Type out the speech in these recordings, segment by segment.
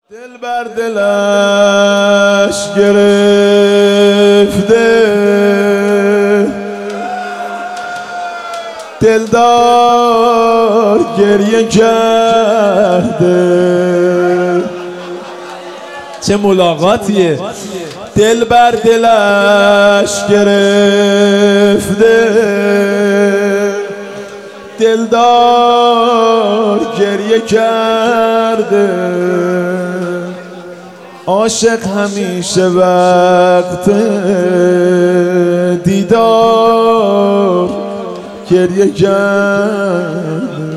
دل بر دلش گرفته، دلدار گریه کرده. چه ملاقاتیه. دل بر دلش گرفته، دلدار گریه کرده. عاشق همیشه وقت دیدار گریه کرده.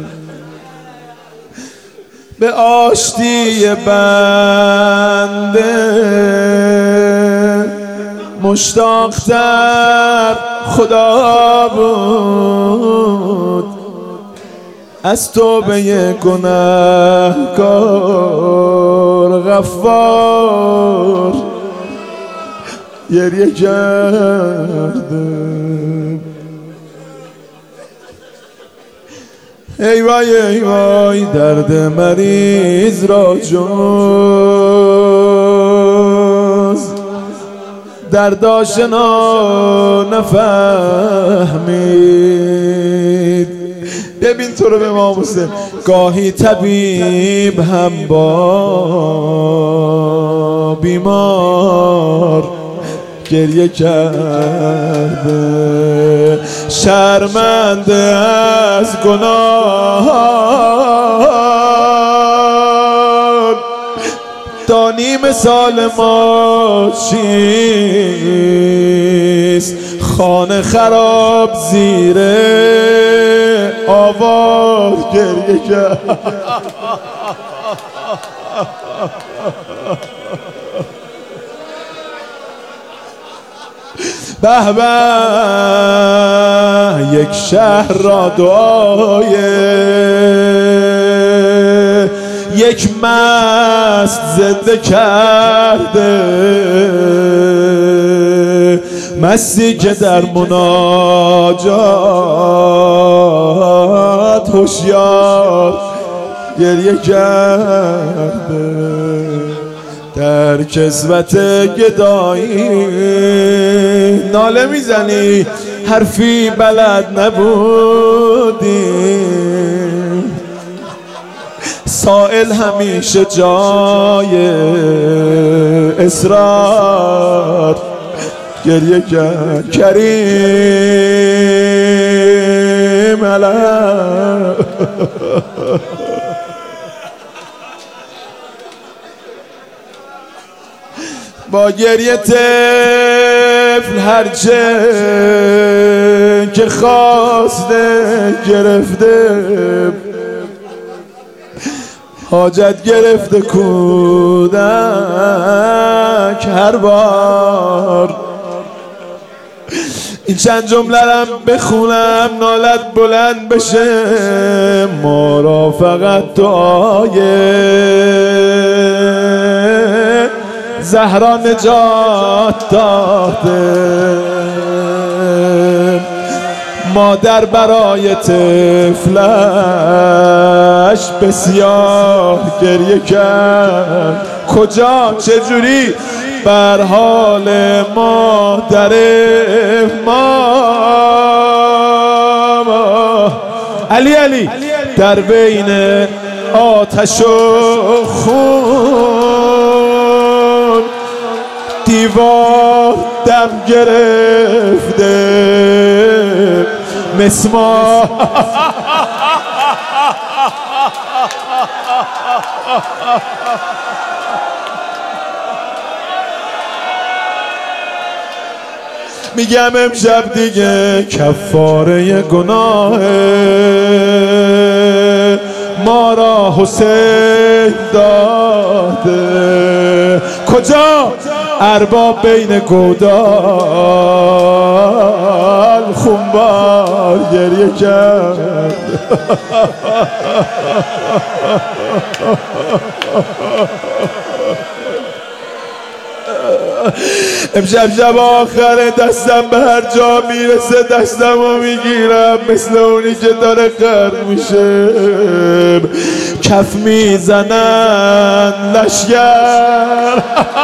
به آشتی بنده مشتاق‌تر خدا بود، از توبه گنهکار غفار گریه کرده. ای وای ای وای درد مریض را جز درد آشنا نفهمید. ببین تو رو به امام حسین. گاهی طبیب هم با بیمار گریه کرده. شرمنده از گناه دانی مثال ما چیست. خانه خراب زیر آوار گریه کرد. به به یک شهر را دعای یک مست زنده کرده. مستی که در مناجات هوشیار گریه کرده. در کسوت گدایی ناله میزنی، حرفی بلد نبودی. سائل همیشه جای اصرار گریه کرد. کریم علم با گریه طفل هرچه که خواسته گرفته. حاجت گرفته کودک هر بار. این چند جمله‌ام بخونم نالت بلند بشه. ما را فقط دعای زهرا نجات داده. مادر برای طفلش بسیار گریه کرد. کجا چجوری بر حال مادر ما علی علی در بین آتش و خون دیوار دم گرفته. مسمار میگم امشب دیگه کفاره گناه ما را حسین داده. کجا ارباب بین گودال خونبار گریه کرد. امشب شب آخره دستم به هر جا میرسه دستم رو میگیرم مثل اونی که داره خرد میشه. کف میزنن لشگر.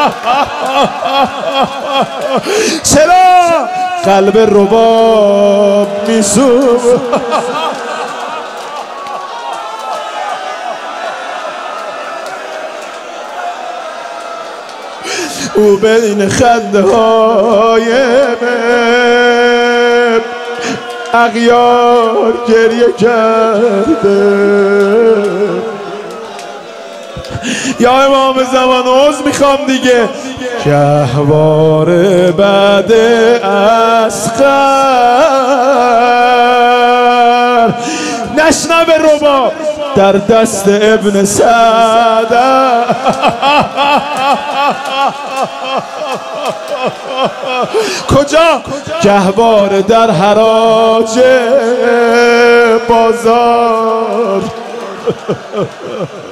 چرا قلب رباب میسوز؟ او بین خنده های من اغیار گریه کرده. یا امام زمان عوض میخوام دیگه. گهواره بعد اصغر نشنب رباب در دست ابن سعد. کجا؟ گهواره در حراج بازار.